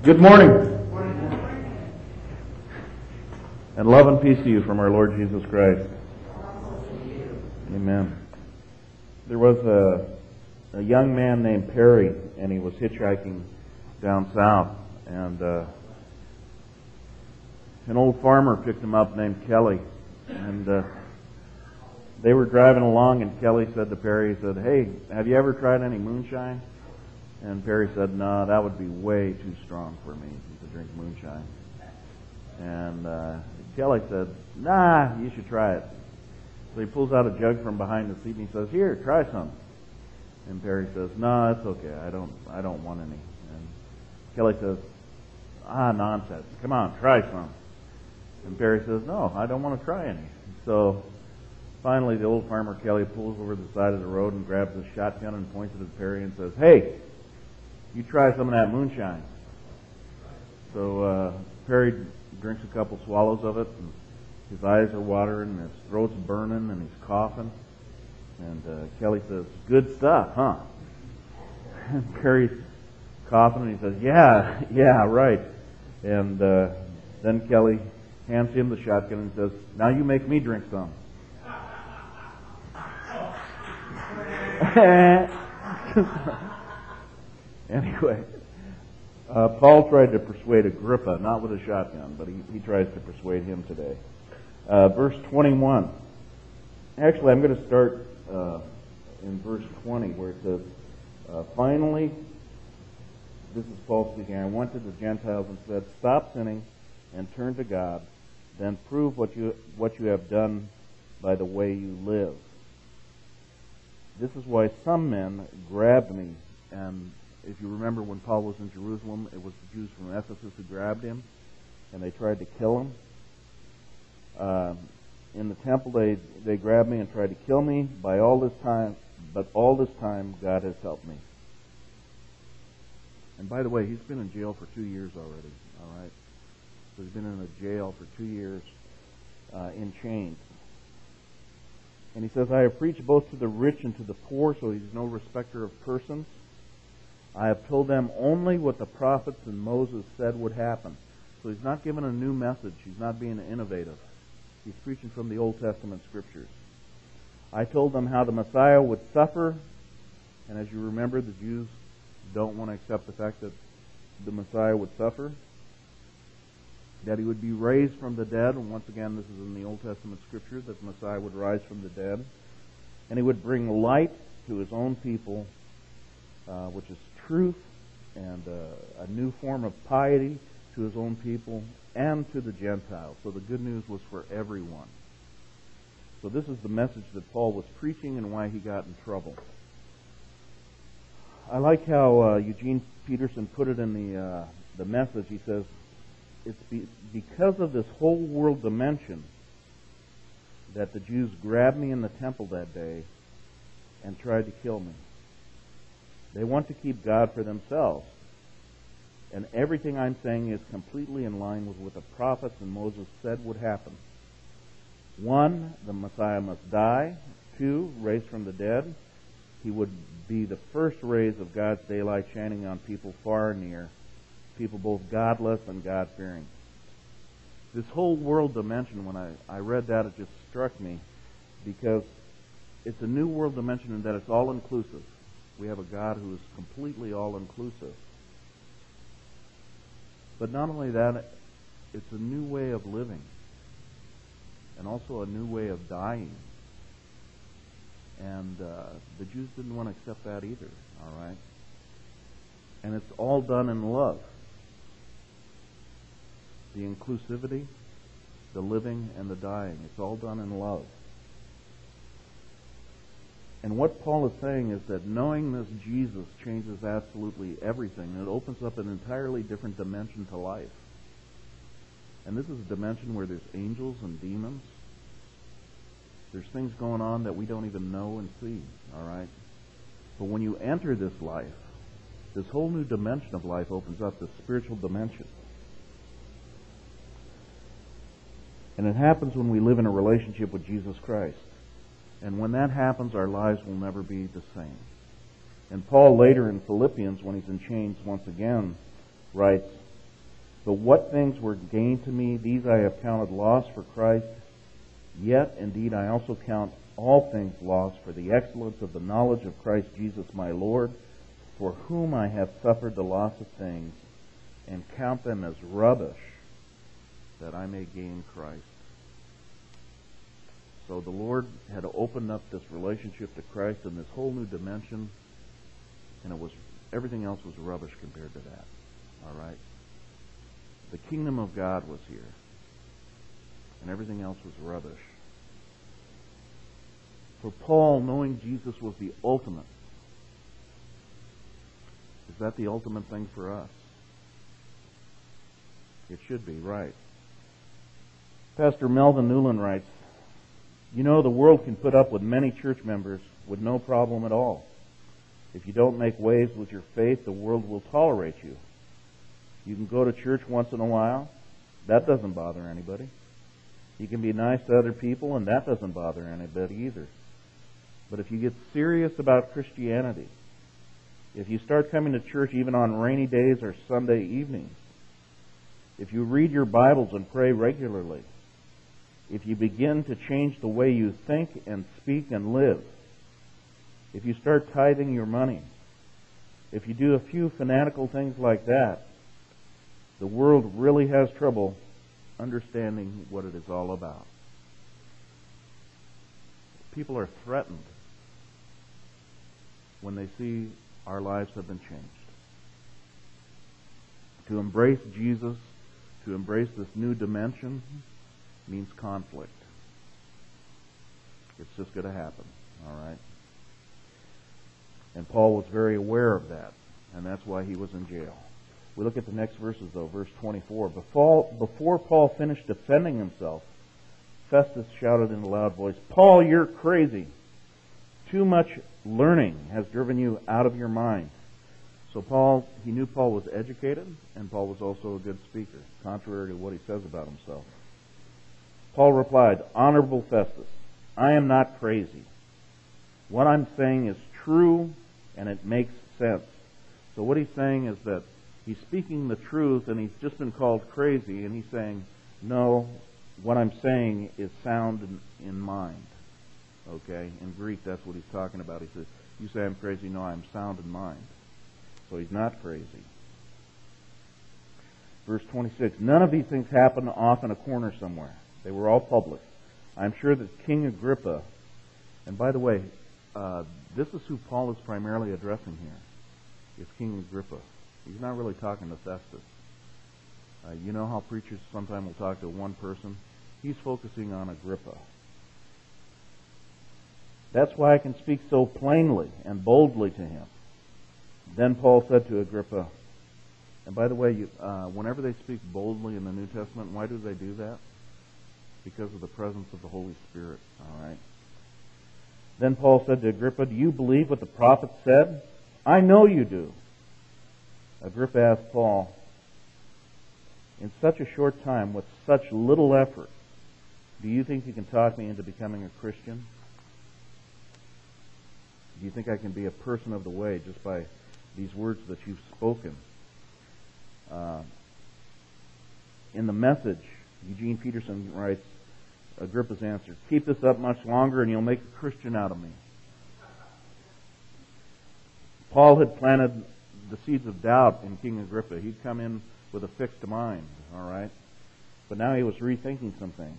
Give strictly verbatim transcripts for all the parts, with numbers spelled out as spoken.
Good morning. And love and peace to you from our Lord Jesus Christ. Amen. There was a, a young man named Perry, and he was hitchhiking down south. And uh, an old farmer picked him up named Kelly. And uh, they were driving along, and Kelly said to Perry, he said, "Hey, have you ever tried any moonshine?" And Perry said, "No, that would be way too strong for me to drink moonshine." And uh, Kelly said, "Nah, you should try it." So he pulls out a jug from behind the seat and he says, "Here, try some." And Perry says, "No, it's okay. I don't, I don't want any." And Kelly says, "Ah, nonsense. Come on, try some." And Perry says, "No, I don't want to try any." So finally, the old farmer Kelly pulls over the side of the road and grabs a shotgun and points it at Perry and says, "Hey, you try some of that moonshine." So uh, Perry drinks a couple swallows of it, and his eyes are watering, and his throat's burning, and he's coughing. And uh, Kelly says, "Good stuff, huh?" And Perry's coughing, and he says, "Yeah, yeah, right." And uh, then Kelly hands him the shotgun and says, "Now you make me drink some." Anyway, uh, Paul tried to persuade Agrippa, not with a shotgun, but he, he tries to persuade him today. Uh, verse twenty-one. Actually, I'm going to start uh, in verse twenty, where it says, uh, "Finally," this is Paul speaking, "I went to the Gentiles and said, 'Stop sinning and turn to God, then prove what you what you have done by the way you live.' This is why some men grabbed me." And if you remember, when Paul was in Jerusalem, it was the Jews from Ephesus who grabbed him, and they tried to kill him. Uh, in the temple, they they grabbed me and tried to kill me. By all this time, but all this time, God has helped me. And by the way, he's been in jail for two years already. All right, so he's been in a jail for two years uh, in chains. And he says, "I have preached both to the rich and to the poor," so he's no respecter of persons. "I have told them only what the prophets and Moses said would happen." So he's not giving a new message. He's not being innovative. He's preaching from the Old Testament scriptures. "I told them how the Messiah would suffer." And as you remember, the Jews don't want to accept the fact that the Messiah would suffer. That he would be raised from the dead. And once again, this is in the Old Testament scriptures, that the Messiah would rise from the dead. And he would bring light to his own people, uh, which is truth, and uh, a new form of piety to his own people and to the Gentiles. So the good news was for everyone. So this is the message that Paul was preaching and why he got in trouble. I like how uh, Eugene Peterson put it in the uh, the message. He says, "It's be- because of this whole world dimension that the Jews grabbed me in the temple that day and tried to kill me. They want to keep God for themselves. And everything I'm saying is completely in line with what the prophets and Moses said would happen. One, the Messiah must die. Two, raised from the dead. He would be the first rays of God's daylight shining on people far and near, people both godless and God-fearing." This whole world dimension, when I, I read that, it just struck me, because it's a new world dimension in that it's all-inclusive. We have a God who is completely all-inclusive. But not only that, it's a new way of living, and also a new way of dying. And uh, the Jews didn't want to accept that either, all right? And it's all done in love. The inclusivity, the living, and the dying. It's all done in love. And what Paul is saying is that knowing this Jesus changes absolutely everything. It opens up an entirely different dimension to life. And this is a dimension where there's angels and demons. There's things going on that we don't even know and see, all right? But when you enter this life, this whole new dimension of life opens up, this spiritual dimension. And it happens when we live in a relationship with Jesus Christ. And when that happens, our lives will never be the same. And Paul later in Philippians, when he's in chains once again, writes, But what things were gained to me, these I have counted loss for Christ. Yet, indeed, I also count all things loss for the excellence of the knowledge of Christ Jesus my Lord, for whom I have suffered the loss of things, and count them as rubbish, that I may gain Christ. So the Lord had opened up this relationship to Christ in this whole new dimension, and it was everything else was rubbish compared to that. All right? The kingdom of God was here, and everything else was rubbish. For Paul, knowing Jesus was the ultimate, is that the ultimate thing for us? It should be, right. Pastor Melvin Newland writes, you know, the world can put up with many church members with no problem at all. If you don't make waves with your faith, the world will tolerate you. You can go to church once in a while. That doesn't bother anybody. You can be nice to other people, and that doesn't bother anybody either. But if you get serious about Christianity, if you start coming to church even on rainy days or Sunday evenings, if you read your Bibles and pray regularly, if you begin to change the way you think and speak and live, if you start tithing your money, if you do a few fanatical things like that, the world really has trouble understanding what it is all about. People are threatened when they see our lives have been changed. To embrace Jesus, to embrace this new dimension, means conflict. It's just going to happen, all right? And Paul was very aware of that, and that's why he was in jail. We look at the next verses, though, verse twenty-four. Before, before Paul finished defending himself, Festus shouted in a loud voice, Paul, you're crazy. Too much learning has driven you out of your mind. So Paul, he knew Paul was educated, and Paul was also a good speaker, contrary to what he says about himself. Paul replied, Honorable Festus, I am not crazy. What I'm saying is true, and it makes sense. So what he's saying is that he's speaking the truth, and he's just been called crazy, and he's saying, no, what I'm saying is sound in, in mind. Okay? In Greek, that's what he's talking about. He says, you say I'm crazy, no, I'm sound in mind. So he's not crazy. Verse twenty-six, none of these things happened off in a corner somewhere. They were all public. I'm sure that King Agrippa, and by the way, uh, this is who Paul is primarily addressing here, is King Agrippa. He's not really talking to Festus. Uh, you know how preachers sometimes will talk to one person? He's focusing on Agrippa. That's why I can speak so plainly and boldly to him. Then Paul said to Agrippa, and by the way, you, uh, whenever they speak boldly in the New Testament, why do they do that? Because of the presence of the Holy Spirit. All right. Then Paul said to Agrippa, do you believe what the prophet said? I know you do. Agrippa asked Paul, in such a short time, with such little effort, do you think you can talk me into becoming a Christian? Do you think I can be a person of the way just by these words that you've spoken? Uh, in the Message, Eugene Peterson writes, Agrippa's answer, keep this up much longer and you'll make a Christian out of me. Paul had planted the seeds of doubt in King Agrippa. He'd come in with a fixed mind, all right? But now he was rethinking some things.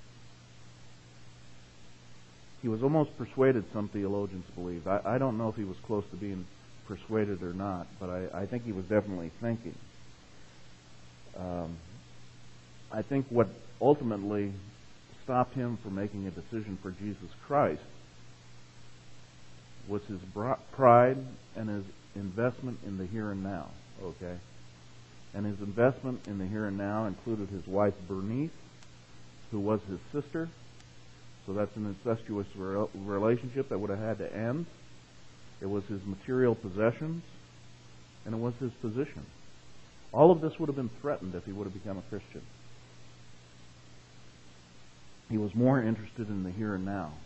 He was almost persuaded, some theologians believe. I, I don't know if he was close to being persuaded or not, but I, I think he was definitely thinking. Um, I think what ultimately stopped him from making a decision for Jesus Christ was his pride and his investment in the here and now, okay? And his investment in the here and now included his wife Bernice, who was his sister. So that's an incestuous re- relationship that would have had to end. It was his material possessions, and it was his position. All of this would have been threatened if he would have become a Christian. He was more interested in the here and now.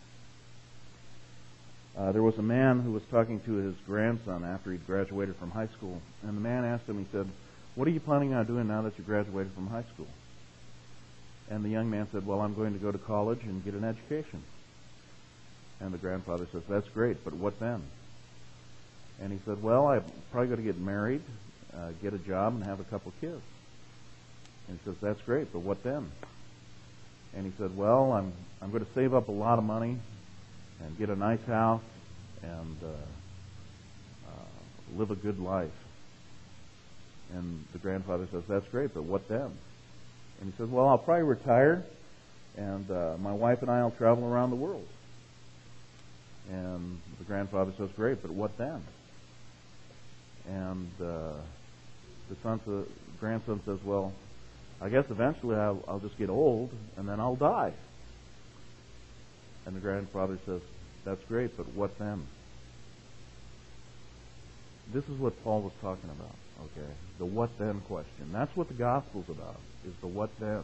Uh, there was a man who was talking to his grandson after he'd graduated from high school, and the man asked him, he said, what are you planning on doing now that you graduated from high school? And the young man said, well, I'm going to go to college and get an education. And the grandfather says, that's great, but what then? And he said, well, I'm probably going to get married, uh, get a job, and have a couple kids. And he says, that's great, but what then? And he said, well, I'm I'm going to save up a lot of money and get a nice house and uh, uh, live a good life. And the grandfather says, that's great, but what then? And he says, well, I'll probably retire, and uh, my wife and I will travel around the world. And the grandfather says, great, but what then? And uh, the son, the grandson says, well, I guess eventually I'll, I'll just get old, and then I'll die. And the grandfather says, that's great, but what then? This is what Paul was talking about, okay? The what then question. That's what the gospel's about, is the what then.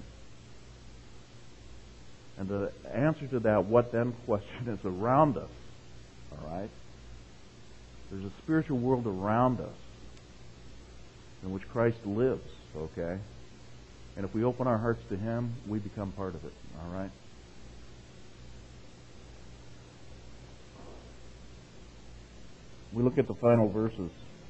And the answer to that what then question is around us, all right? There's a spiritual world around us in which Christ lives, okay? And if we open our hearts to Him, we become part of it, all right? We look at the final verses.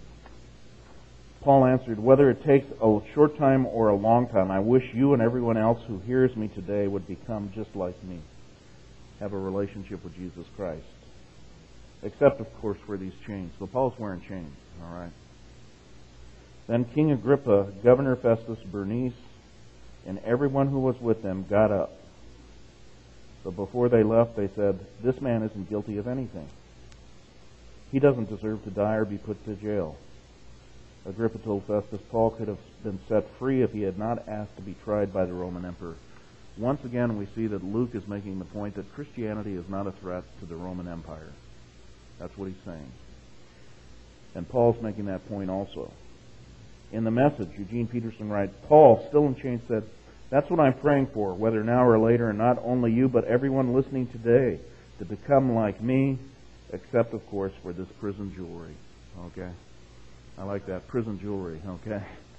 Paul answered, whether it takes a short time or a long time, I wish you and everyone else who hears me today would become just like me, have a relationship with Jesus Christ. Except, of course, for these chains. So Paul's wearing chains, all right? Then King Agrippa, Governor Festus, Bernice, and everyone who was with them got up. But before they left, they said, this man isn't guilty of anything. He doesn't deserve to die or be put to jail. Agrippa told Festus Paul could have been set free if he had not asked to be tried by the Roman emperor. Once again, we see that Luke is making the point that Christianity is not a threat to the Roman Empire. That's what he's saying. And Paul's making that point also. In the Message, Eugene Peterson writes, Paul, still in chains, said, that's what I'm praying for, whether now or later, and not only you, but everyone listening today, to become like me, except, of course, for this prison jewelry. Okay? I like that, prison jewelry, okay?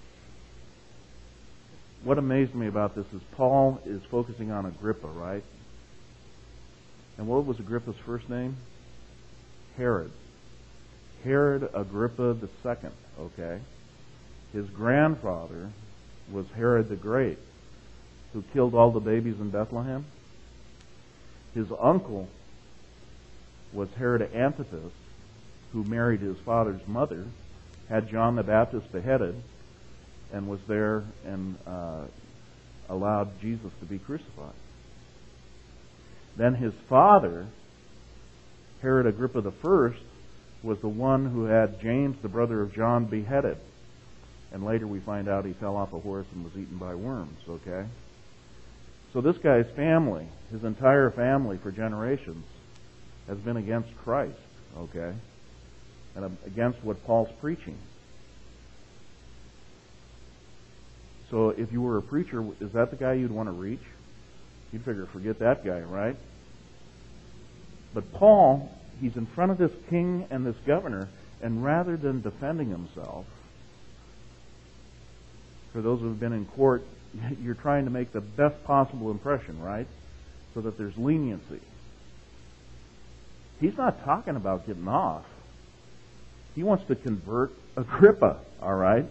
What amazed me about this is Paul is focusing on Agrippa, right? And what was Agrippa's first name? Herod. Herod Agrippa the Second, okay? His grandfather was Herod the Great, who killed all the babies in Bethlehem. His uncle was Herod Antipas, who married his father's mother, had John the Baptist beheaded, and was there and uh, allowed Jesus to be crucified. Then his father, Herod Agrippa the First, was the one who had James, the brother of John, beheaded. And later we find out he fell off a horse and was eaten by worms, okay? So this guy's family, his entire family for generations, has been against Christ, okay? And against what Paul's preaching. So if you were a preacher, is that the guy you'd want to reach? You'd figure, forget that guy, right? But Paul, he's in front of this king and this governor, and rather than defending himself, for those who have been in court, you're trying to make the best possible impression, right? So that there's leniency. He's not talking about getting off. He wants to convert Agrippa, all right?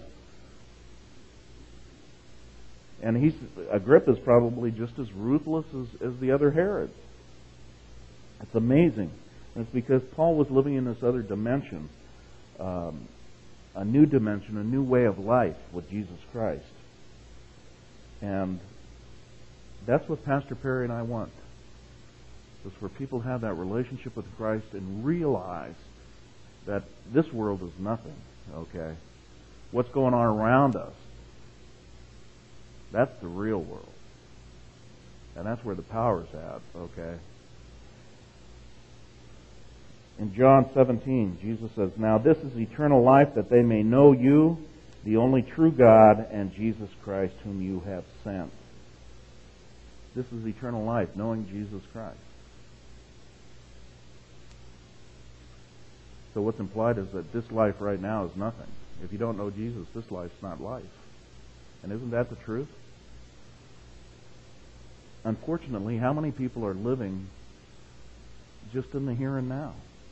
And he's Agrippa's probably just as ruthless as, as the other Herods. It's amazing. And it's because Paul was living in this other dimension, um, a new dimension, a new way of life with Jesus Christ. And that's what Pastor Perry and I want. Is for people to have that relationship with Christ and realize that this world is nothing, okay? What's going on around us, that's the real world. And that's where the power's at, okay? In John seventeen, Jesus says, now this is eternal life, that they may know you, the only true God, and Jesus Christ, whom you have sent. This is eternal life, knowing Jesus Christ. So what's implied is that this life right now is nothing. If you don't know Jesus, this life's not life. And isn't that the truth? Unfortunately, how many people are living just in the here and now?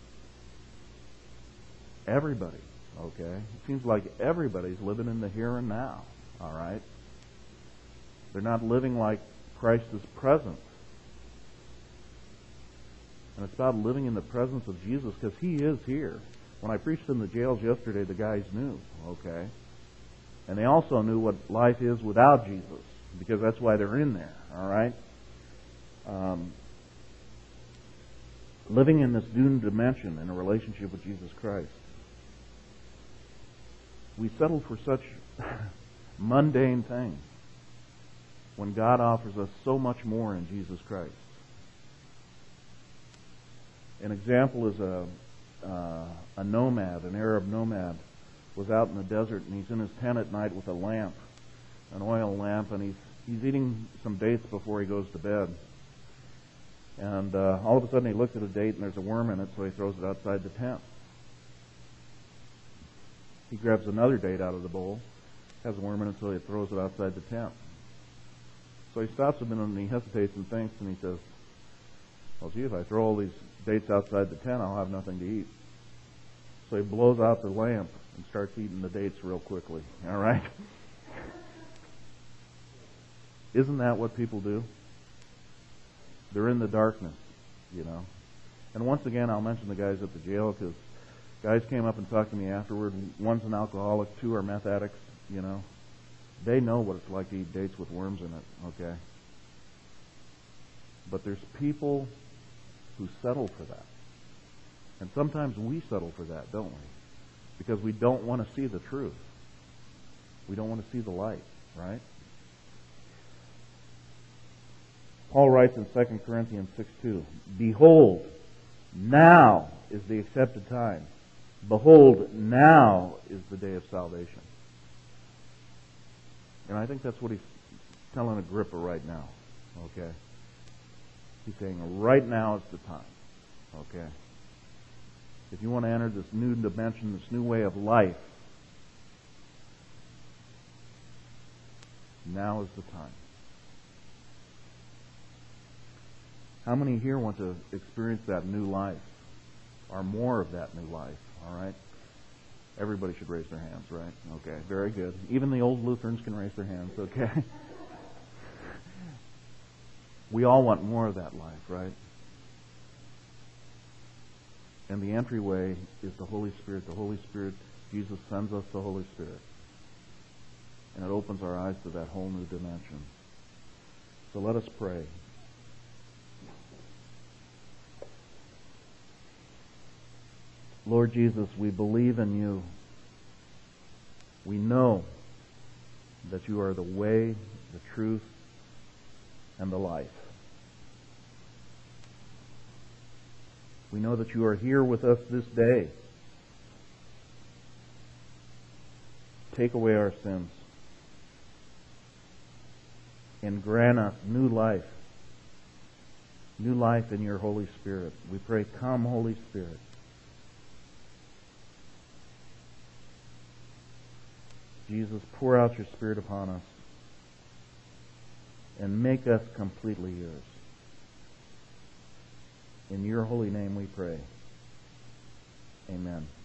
Everybody, okay? It seems like everybody's living in the here and now, all right? They're not living like Christ is present. And it's about living in the presence of Jesus because He is here. When I preached in the jails yesterday, the guys knew, okay? And they also knew what life is without Jesus because that's why they're in there, all right? Um, living in this new dimension in a relationship with Jesus Christ. We settle for such mundane things when God offers us so much more in Jesus Christ. An example is a uh, a nomad, an Arab nomad, was out in the desert, and he's in his tent at night with a lamp, an oil lamp, and he's he's eating some dates before he goes to bed. And uh, all of a sudden he looks at a date and there's a worm in it, so he throws it outside the tent. He grabs another date out of the bowl, has a worm in it, so he throws it outside the tent. So he stops a minute and he hesitates and thinks, and he says, well, gee, if I throw all these dates outside the tent, I'll have nothing to eat. So he blows out the lamp and starts eating the dates real quickly. All right? Isn't that what people do? They're in the darkness, you know. And once again, I'll mention the guys at the jail because guys came up and talked to me afterward. One's an alcoholic, two are meth addicts, you know. They know what it's like to eat dates with worms in it, okay? But there's people who settle for that. And sometimes we settle for that, don't we? Because we don't want to see the truth. We don't want to see the light, right? Paul writes in Second Corinthians six two, behold, now is the accepted time. Behold, now is the day of salvation. And I think that's what he's telling Agrippa right now, okay? He's saying, right now is the time, okay? If you want to enter this new dimension, this new way of life, now is the time. How many here want to experience that new life, or more of that new life, all right? Everybody should raise their hands, right? Okay, very good. Even the old Lutherans can raise their hands, okay? We all want more of that life, right? And the entryway is the Holy Spirit. The Holy Spirit, Jesus sends us the Holy Spirit. And it opens our eyes to that whole new dimension. So let us pray. Lord Jesus, we believe in you. We know that you are the way, the truth, and the life. We know that you are here with us this day. Take away our sins and grant us new life. New life in your Holy Spirit. We pray, come, Holy Spirit. Jesus, pour out your Spirit upon us and make us completely yours. In your holy name we pray. Amen.